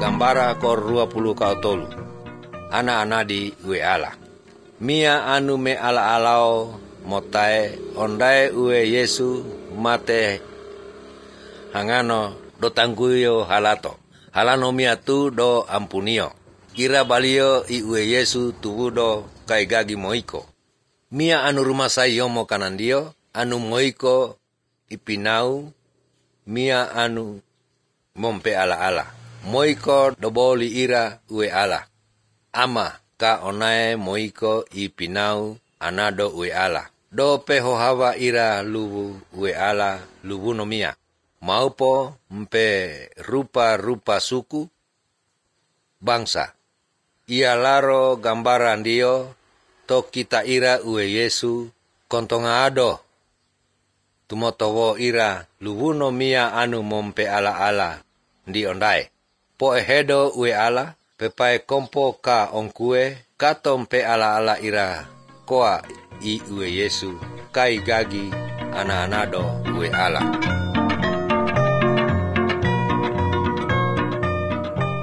gambara kor 20 kau tolu. Ana-ana di ue ala. Mia anu me ala-alao motae ondae ue Yesu mate hangano do tangguyo halato. Halano mia tu do ampunio. Kira balio i ue Yesu tubudo kai gagi moiko. Mia anu rumah sai yomo kanandio, anu moiko ipinau, mia anu mompe ala-ala. Moiko doboli ira ue ala. Ama ka onae moiko ipinau anado ue ala. Do peho hawa ira lubu ue ala lubu no mia. Maupo mpe rupa-rupa suku bangsa. Ia laro gambaran dio to kita ira ue Yesu kontonga ado. Tumotowo ira lubuno mia anu mompe ala-ala di ondai. Po ehedo ue ala pepae kompo ka ongkue katompe ala-ala ira koa i ue Yesu kai gagi ana-anado ue ala.